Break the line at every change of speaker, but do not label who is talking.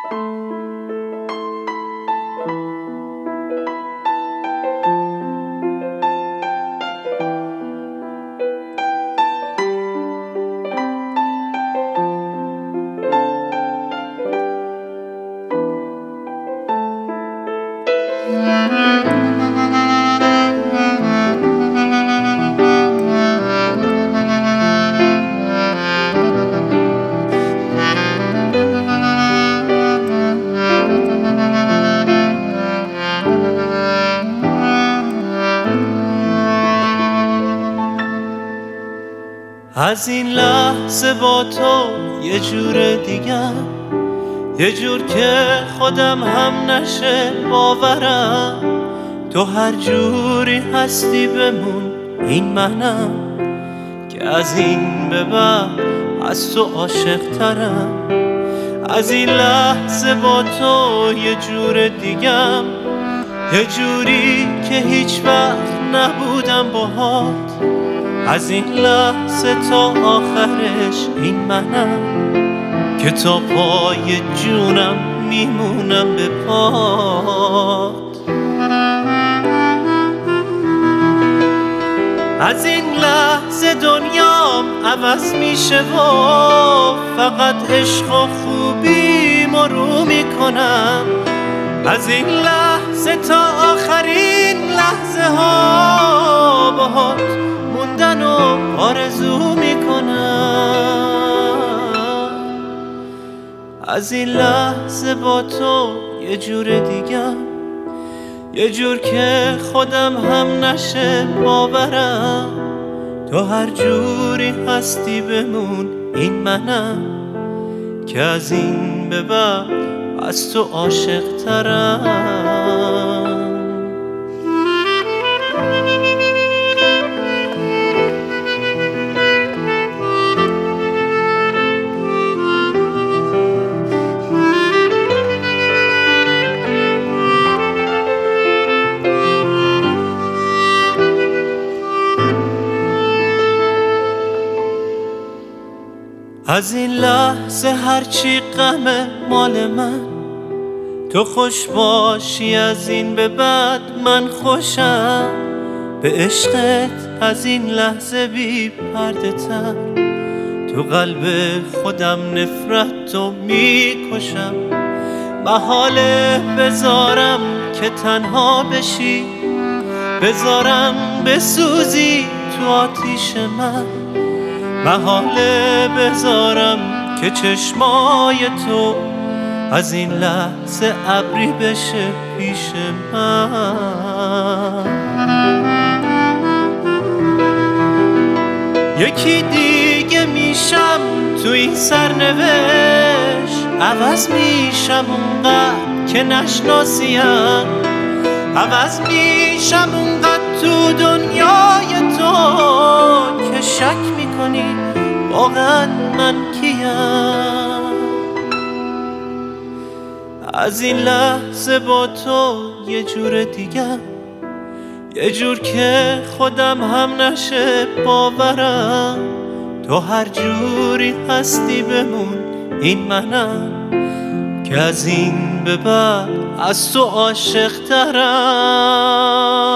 از این لحظه با تو یه جور دیگه، یه جور که خودم هم نشه باورم. تو هر جوری هستی بمون، این منم که از این به بعد از تو عاشق ترم. از این لحظه با تو یه جور دیگم، یه جوری که هیچ وقت نبودم باهات. از این لحظه تا آخرش این منم که تا پای جونم میمونم به پات. از این لحظه دنیام عوض میشه و فقط عشق و خوبی مرو میکنم. از این لحظه تا آخرین لحظه ها باهات موندن و آرزو میکنم. از این لحظه با تو یه جور دیگم، یه جور که خودم هم نشه باورم. تو هر جوری هستی بمون، این منم که از این به بعد از تو عاشق ترم. از این لحظه هرچی غمه مال من، تو خوش باشی از این به بعد من خوشم. به عشقت از این لحظه بی پرده تر، تو قلب خودم نفرت تو میکشم. محاله بذارم که تنها بشی، بذارم بسوزی تو آتیش من. محاله بذارم که چشمای تو از این لحظه ابری بشه پیش من. یکی دیگه میشم تو این سرنوشت، عوض میشم اونقدر که نشناسیم. عوض میشم اونقدر تو دنیای تو که شک میکنی واقعا من کیم. از این لحظه با تو یه جور دیگم، یه جور که خودم هم نشه باورم. تو هر جوری هستی بمون، این منم که از این به بعد از تو عاشق ترم.